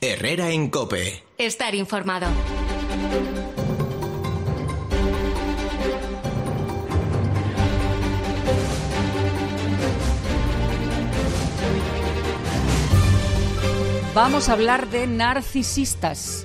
Herrera en COPE. Estar informado. Vamos a hablar de narcisistas,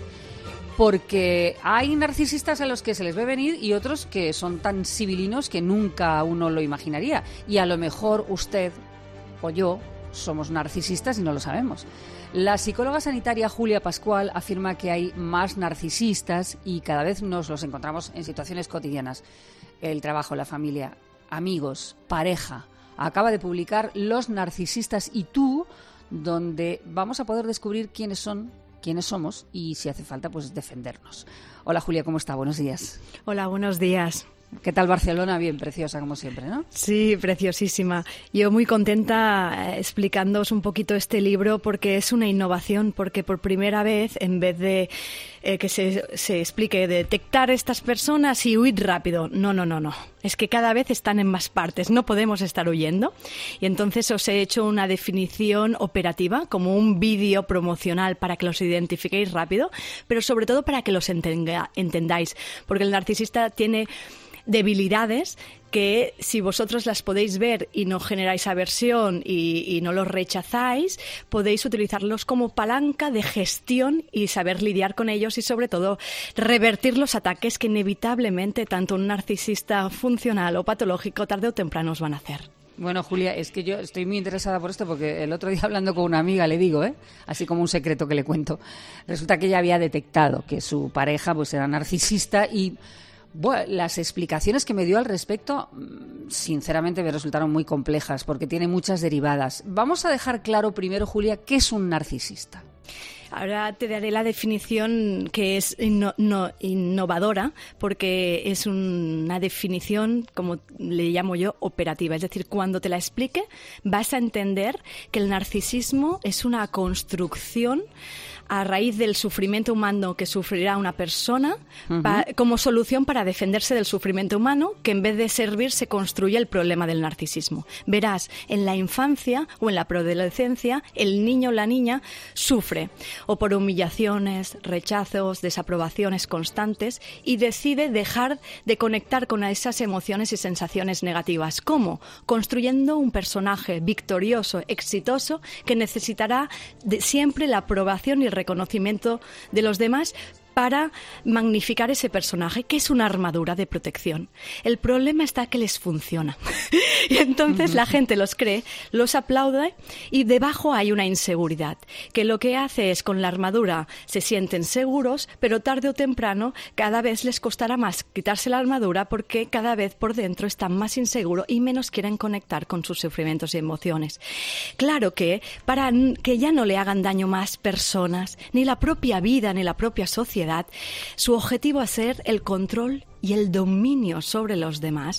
porque hay narcisistas a los que se les ve venir y otros que son tan civilinos que nunca uno lo imaginaría. Y a lo mejor usted o yo somos narcisistas y no lo sabemos. La psicóloga sanitaria Julia Pascual afirma que hay más narcisistas y cada vez nos los encontramos en situaciones cotidianas. El trabajo, la familia, amigos, pareja. Acaba de publicar Los narcisistas y tú, donde vamos a poder descubrir quiénes son, quiénes somos y, si hace falta, pues defendernos. Hola Julia, ¿cómo está? Buenos días. Hola, buenos días. ¿Qué tal Barcelona? Bien, preciosa como siempre, ¿no? Sí, preciosísima. Yo muy contenta explicándoos un poquito este libro porque es una innovación, porque por primera vez, en vez de que se explique detectar estas personas y huir rápido, no. Es que cada vez están en más partes, no podemos estar huyendo. Y entonces os he hecho una definición operativa, como un vídeo promocional para que los identifiquéis rápido, pero sobre todo para que los entendáis, porque el narcisista tiene debilidades que, si vosotros las podéis ver y no generáis aversión y no los rechazáis, podéis utilizarlos como palanca de gestión y saber lidiar con ellos y, sobre todo, revertir los ataques que inevitablemente tanto un narcisista funcional o patológico tarde o temprano os van a hacer. Bueno, Julia, es que yo estoy muy interesada por esto porque el otro día, hablando con una amiga, le digo, así como un secreto que le cuento, resulta que ella había detectado que su pareja pues era narcisista y bueno, las explicaciones que me dio al respecto, sinceramente, me resultaron muy complejas porque tiene muchas derivadas. Vamos a dejar claro primero, Julia, ¿qué es un narcisista? Ahora te daré la definición que es innovadora, porque es una definición, como le llamo yo, operativa. Es decir, cuando te la explique vas a entender que el narcisismo es una construcción a raíz del sufrimiento humano que sufrirá una persona, como solución para defenderse del sufrimiento humano, que en vez de servir se construye el problema del narcisismo. Verás, en la infancia o en la preadolescencia, el niño o la niña sufre o por humillaciones, rechazos, desaprobaciones constantes y decide dejar de conectar con esas emociones y sensaciones negativas. ¿Cómo? Construyendo un personaje victorioso, exitoso, que necesitará siempre la aprobación y reconocimiento de los demás para magnificar ese personaje, que es una armadura de protección. El problema está que les funciona. Y entonces la gente los cree, los aplaude y debajo hay una inseguridad, que lo que hace es, con la armadura se sienten seguros, pero tarde o temprano cada vez les costará más quitarse la armadura porque cada vez por dentro están más inseguros y menos quieren conectar con sus sufrimientos y emociones. Claro que para que ya no le hagan daño más personas, ni la propia vida, ni la propia sociedad, su objetivo es ser el control y el dominio sobre los demás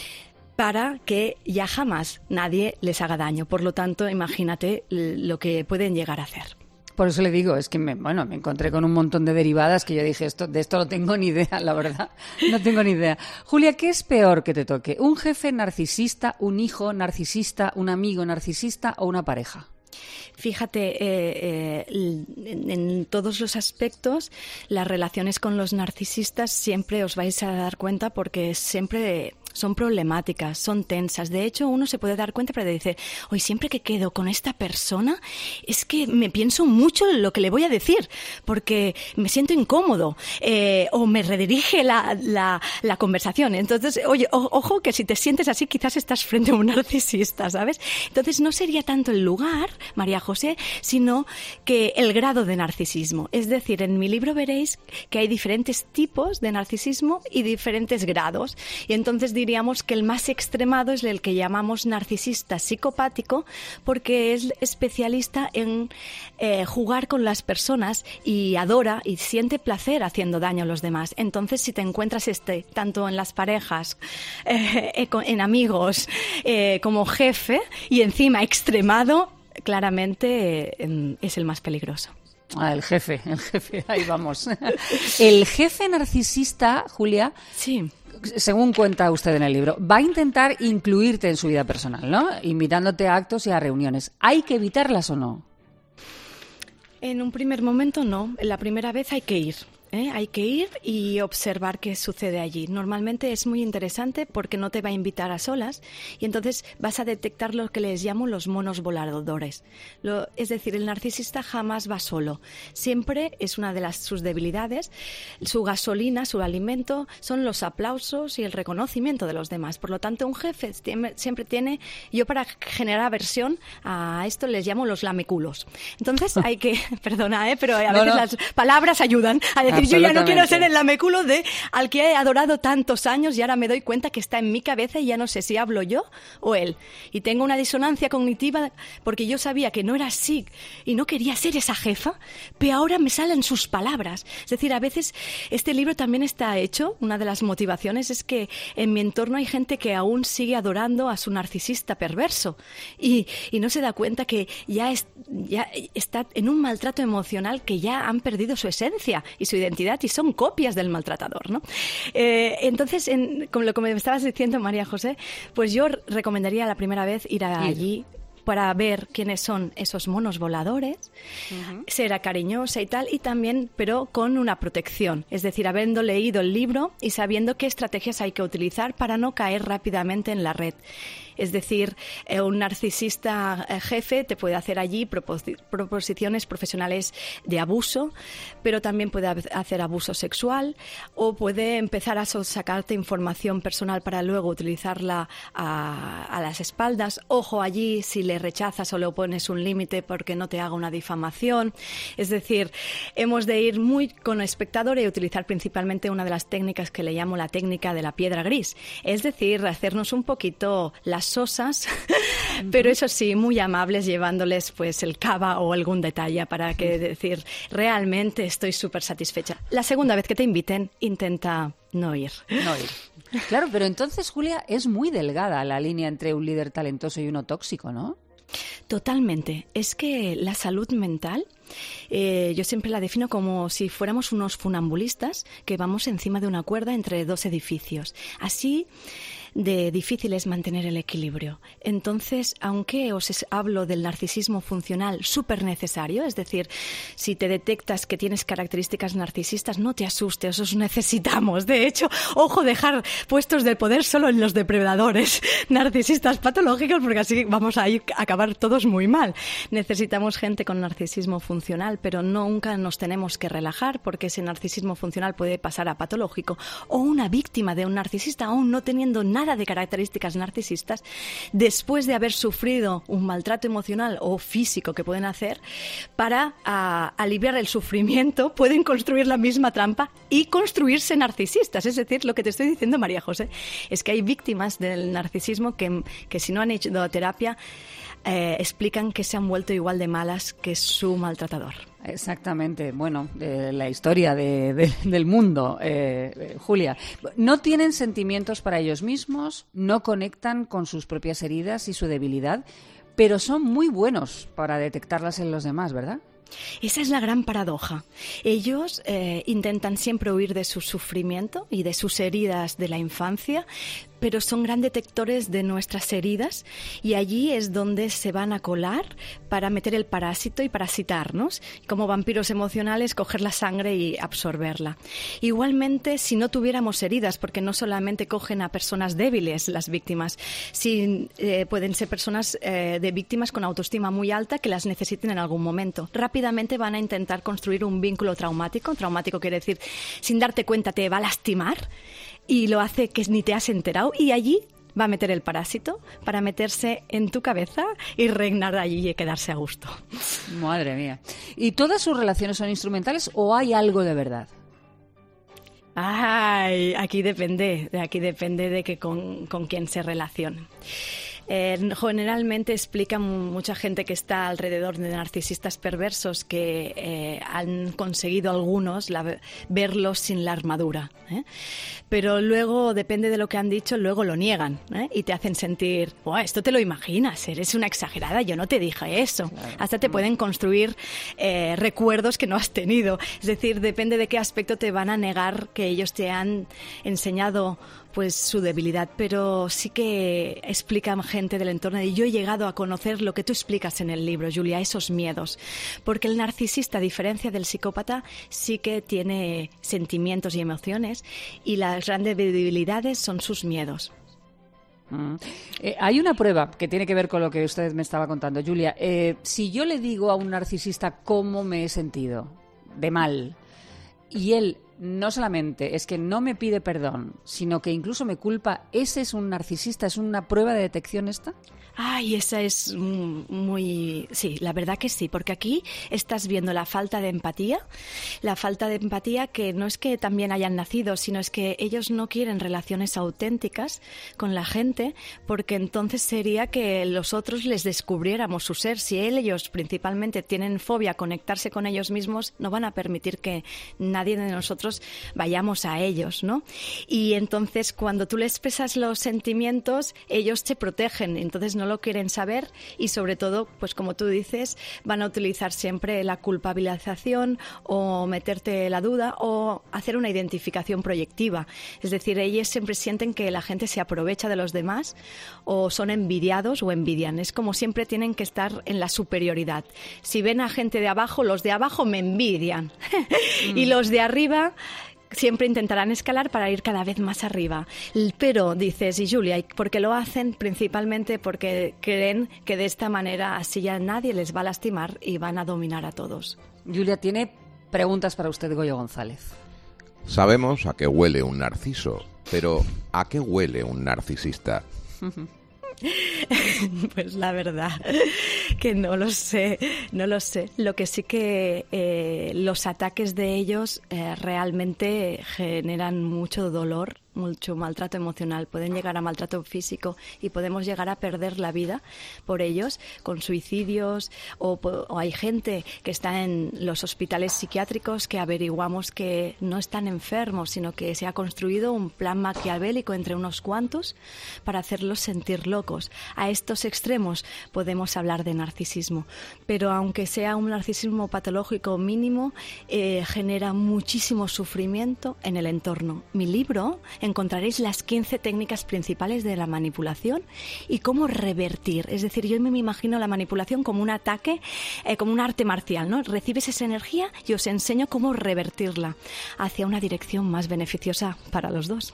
para que ya jamás nadie les haga daño. Por lo tanto, imagínate lo que pueden llegar a hacer. Por eso le digo, es que me encontré con un montón de derivadas que yo dije, de esto no tengo ni idea, la verdad. No tengo ni idea. Julia, ¿qué es peor que te toque? ¿Un jefe narcisista, un hijo narcisista, un amigo narcisista o una pareja? Fíjate, en todos los aspectos, las relaciones con los narcisistas siempre os vais a dar cuenta porque siempre son problemáticas, son tensas. De hecho, uno se puede dar cuenta, pero dice, hoy siempre que quedo con esta persona es que me pienso mucho en lo que le voy a decir porque me siento incómodo o me redirige la conversación. Entonces, oye, ojo que si te sientes así quizás estás frente a un narcisista, ¿sabes? Entonces no sería tanto el lugar, María José, sino que el grado de narcisismo. Es decir, en mi libro veréis que hay diferentes tipos de narcisismo y diferentes grados. Y entonces diríamos que el más extremado es el que llamamos narcisista psicopático, porque es especialista en jugar con las personas y adora y siente placer haciendo daño a los demás. Entonces, si te encuentras tanto en las parejas, en amigos, como jefe y encima extremado, claramente es el más peligroso. El jefe, ahí vamos. El jefe narcisista, Julia, sí, según cuenta usted en el libro, va a intentar incluirte en su vida personal, ¿no? Invitándote a actos y a reuniones. ¿Hay que evitarlas o no? En un primer momento no, la primera vez hay que ir. Hay que ir y observar qué sucede allí. Normalmente es muy interesante porque no te va a invitar a solas y entonces vas a detectar lo que les llamo los monos voladores. Es decir, el narcisista jamás va solo. Siempre es una de sus debilidades. Su gasolina, su alimento, son los aplausos y el reconocimiento de los demás. Por lo tanto, un jefe siempre tiene... Yo para generar aversión a esto les llamo los lameculos. Entonces hay que... Perdona, pero a veces las palabras ayudan a decir yo ya no quiero ser el lameculo al que he adorado tantos años y ahora me doy cuenta que está en mi cabeza y ya no sé si hablo yo o él. Y tengo una disonancia cognitiva porque yo sabía que no era así y no quería ser esa jefa, pero ahora me salen sus palabras. Es decir, a veces este libro también está hecho, una de las motivaciones es que en mi entorno hay gente que aún sigue adorando a su narcisista perverso y no se da cuenta que ya está en un maltrato emocional que ya han perdido su esencia y su identidad y son copias del maltratador, ¿no? Entonces, como lo que me estabas diciendo, María José, pues yo recomendaría la primera vez ir allí para ver quiénes son esos monos voladores, ser cariñosa y tal, y también, pero con una protección, es decir, habiendo leído el libro y sabiendo qué estrategias hay que utilizar para no caer rápidamente en la red. Es decir, un narcisista jefe te puede hacer allí proposiciones profesionales de abuso, pero también puede hacer abuso sexual o puede empezar a sacarte información personal para luego utilizarla a las espaldas. Ojo allí si le rechazas o le pones un límite porque no te haga una difamación. Es decir, hemos de ir muy con el espectador y utilizar principalmente una de las técnicas que le llamo la técnica de la piedra gris. Es decir, hacernos un poquito las sosas, pero eso sí, muy amables, llevándoles pues el cava o algún detalle para que decir, realmente estoy súper satisfecha. La segunda vez que te inviten, intenta no ir. No ir. Claro, pero entonces, Julia, es muy delgada la línea entre un líder talentoso y uno tóxico, ¿no? Totalmente. Es que la salud mental, yo siempre la defino como si fuéramos unos funambulistas que vamos encima de una cuerda entre dos edificios. Así de difícil es mantener el equilibrio. Entonces, aunque os hablo del narcisismo funcional súper necesario, es decir, si te detectas que tienes características narcisistas, no te asustes, os necesitamos. De hecho, ojo, dejar puestos de poder solo en los depredadores narcisistas patológicos, porque así vamos a acabar todos muy mal. Necesitamos gente con narcisismo funcional, pero nunca nos tenemos que relajar, porque ese narcisismo funcional puede pasar a patológico, o una víctima de un narcisista, aún no teniendo nada de características narcisistas, después de haber sufrido un maltrato emocional o físico que pueden hacer, para aliviar el sufrimiento, pueden construir la misma trampa y construirse narcisistas. Es decir, lo que te estoy diciendo, María José, es que hay víctimas del narcisismo que si no han hecho terapia, explican que se han vuelto igual de malas que su maltratador. Exactamente. Bueno, la historia del mundo, Julia. No tienen sentimientos para ellos mismos, no conectan con sus propias heridas y su debilidad, pero son muy buenos para detectarlas en los demás, ¿verdad? Esa es la gran paradoja. Ellos intentan siempre huir de su sufrimiento y de sus heridas de la infancia, pero son gran detectores de nuestras heridas y allí es donde se van a colar para meter el parásito y parasitarnos. Como vampiros emocionales, coger la sangre y absorberla. Igualmente, si no tuviéramos heridas, porque no solamente cogen a personas débiles las víctimas, pueden ser personas de víctimas con autoestima muy alta que las necesiten en algún momento. Rápidamente van a intentar construir un vínculo traumático. Traumático quiere decir, sin darte cuenta te va a lastimar y lo hace que ni te has enterado y allí va a meter el parásito para meterse en tu cabeza y reinar allí y quedarse a gusto. Madre mía. ¿Y todas sus relaciones son instrumentales o hay algo de verdad? Ay, aquí depende de que con quién se relacione. Generalmente explica mucha gente que está alrededor de narcisistas perversos que han conseguido algunos verlos sin la armadura, pero luego depende de lo que han dicho, luego lo niegan y te hacen sentir, esto te lo imaginas, eres una exagerada, yo no te dije eso. Claro. Hasta te pueden construir recuerdos que no has tenido. Es decir, depende de qué aspecto te van a negar que ellos te han enseñado pues su debilidad, pero sí que explican gente del entorno. Y yo he llegado a conocer lo que tú explicas en el libro, Julia, esos miedos. Porque el narcisista, a diferencia del psicópata, sí que tiene sentimientos y emociones, y las grandes debilidades son sus miedos. Hay una prueba que tiene que ver con lo que usted me estaba contando, Julia. Si yo le digo a un narcisista cómo me he sentido de mal, y él no solamente es que no me pide perdón, sino que incluso me culpa, ¿ese es un narcisista? ¿Es una prueba de detección esta? Ay, esa es muy... Sí, la verdad que sí, porque aquí estás viendo la falta de empatía que no es que también hayan nacido, sino es que ellos no quieren relaciones auténticas con la gente, porque entonces sería que los otros les descubriéramos su ser. Si ellos principalmente tienen fobia a conectarse con ellos mismos, no van a permitir que nadie de nosotros vayamos a ellos, ¿no? Y entonces cuando tú les expresas los sentimientos, ellos te protegen, entonces no lo quieren saber, y sobre todo, pues como tú dices, van a utilizar siempre la culpabilización o meterte la duda o hacer una identificación proyectiva. Es decir, ellos siempre sienten que la gente se aprovecha de los demás o son envidiados o envidian. Es como siempre tienen que estar en la superioridad. Si ven a gente de abajo, los de abajo me envidian. Y los de arriba siempre intentarán escalar para ir cada vez más arriba. Pero, dices, y Julia, ¿por qué lo hacen? Principalmente porque creen que de esta manera así ya nadie les va a lastimar y van a dominar a todos. Julia, tiene preguntas para usted, Goyo González. Sabemos a qué huele un narciso, pero ¿a qué huele un narcisista? Pues la verdad que no lo sé. Lo que sí que los ataques de ellos realmente generan mucho dolor, mucho maltrato emocional, pueden llegar a maltrato físico y podemos llegar a perder la vida por ellos, con suicidios, o hay gente que está en los hospitales psiquiátricos que averiguamos que no están enfermos, sino que se ha construido un plan maquiavélico entre unos cuantos para hacerlos sentir locos. A estos extremos podemos hablar de narcisismo, pero aunque sea un narcisismo patológico mínimo, genera muchísimo sufrimiento en el entorno. Mi libro encontraréis las 15 técnicas principales de la manipulación y cómo revertir. Es decir, yo me imagino la manipulación como un ataque, como un arte marcial, ¿no? Recibes esa energía y os enseño cómo revertirla hacia una dirección más beneficiosa para los dos.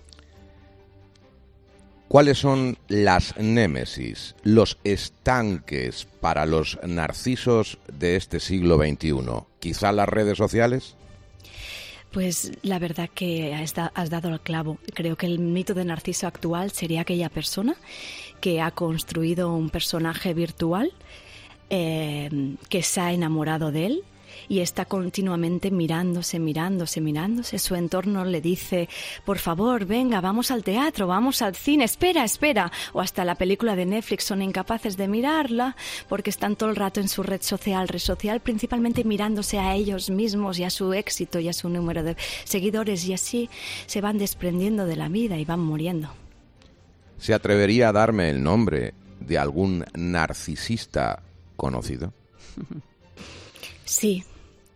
¿Cuáles son las némesis, los estanques para los narcisos de este siglo XXI? ¿Quizá las redes sociales? Pues la verdad que has dado al clavo. Creo que el mito de Narciso actual sería aquella persona que ha construido un personaje virtual, que se ha enamorado de él y está continuamente mirándose. Su entorno le dice, por favor, venga, vamos al teatro, vamos al cine, espera. O hasta la película de Netflix, son incapaces de mirarla porque están todo el rato en su red social, principalmente mirándose a ellos mismos y a su éxito y a su número de seguidores, y así se van desprendiendo de la vida y van muriendo. ¿Se atrevería a darme el nombre de algún narcisista conocido? Sí.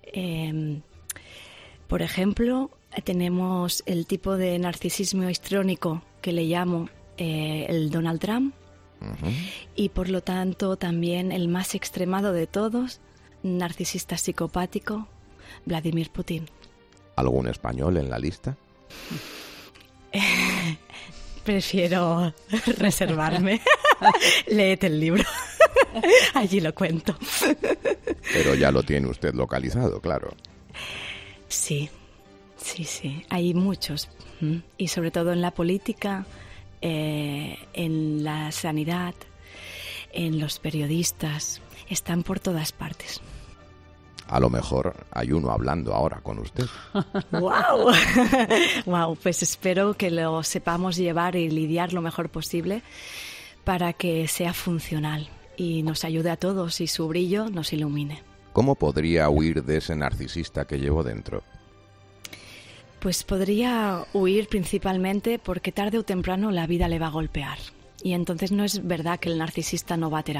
Por ejemplo, tenemos el tipo de narcisismo histrónico que le llamo el Donald Trump. Uh-huh. Y por lo tanto también el más extremado de todos, narcisista psicopático, Vladimir Putin. ¿Algún español en la lista? Prefiero reservarme. Léete el libro. Allí lo cuento. Pero ya lo tiene usted localizado, claro. Sí. Hay muchos. Y sobre todo en la política, en la sanidad, en los periodistas. Están por todas partes. A lo mejor hay uno hablando ahora con usted. ¡Guau! Wow, pues espero que lo sepamos llevar y lidiar lo mejor posible para que sea funcional y nos ayude a todos y su brillo nos ilumine. ¿Cómo podría huir de ese narcisista que llevo dentro? Pues podría huir principalmente porque tarde o temprano la vida le va a golpear. Y entonces no es verdad que el narcisista no va a terapia.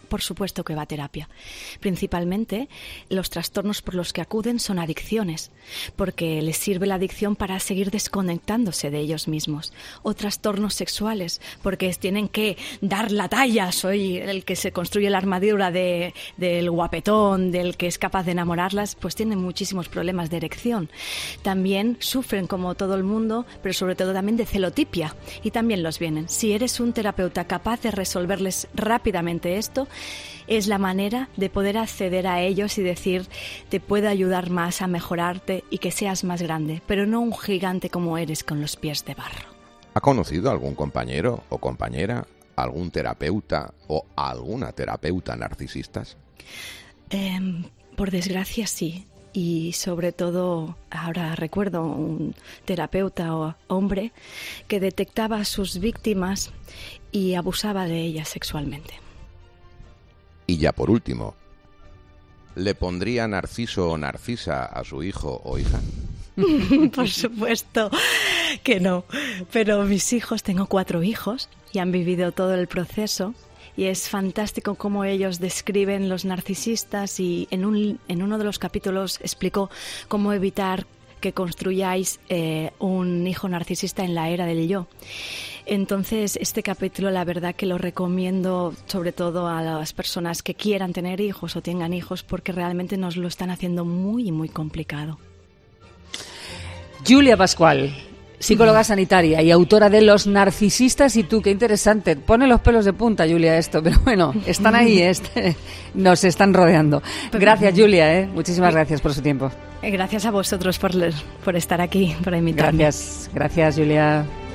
por supuesto que va a terapia. Principalmente, los trastornos por los que acuden son adicciones, porque les sirve la adicción para seguir desconectándose de ellos mismos. O trastornos sexuales, porque tienen que dar la talla. Soy el que se construye la armadura del guapetón, del que es capaz de enamorarlas, pues tienen muchísimos problemas de erección. También sufren, como todo el mundo, pero sobre todo también de celotipia, y también los vienen. Si eres un terapeuta capaz de resolverles rápidamente esto, es la manera de poder acceder a ellos y decir, te puedo ayudar más a mejorarte y que seas más grande, pero no un gigante como eres con los pies de barro. ¿Ha conocido algún compañero o compañera, algún terapeuta o alguna terapeuta narcisistas? Por desgracia, sí. Y sobre todo, ahora recuerdo un terapeuta o hombre que detectaba a sus víctimas y abusaba de ellas sexualmente. Y ya por último, ¿le pondría Narciso o Narcisa a su hijo o hija? Por supuesto que no. Pero mis hijos, tengo 4 hijos y han vivido todo el proceso. Y es fantástico cómo ellos describen los narcisistas, y en uno de los capítulos explico cómo evitar que construyáis un hijo narcisista en la era del yo. Entonces, este capítulo la verdad que lo recomiendo sobre todo a las personas que quieran tener hijos o tengan hijos, porque realmente nos lo están haciendo muy, muy complicado. Julia Pascual, psicóloga sanitaria y autora de Los narcisistas y tú. Qué interesante. Pone los pelos de punta, Julia, esto. Pero bueno, están ahí, nos están rodeando. Gracias, Julia. Muchísimas gracias por su tiempo. Gracias a vosotros por estar aquí, por invitarme. Gracias, Julia.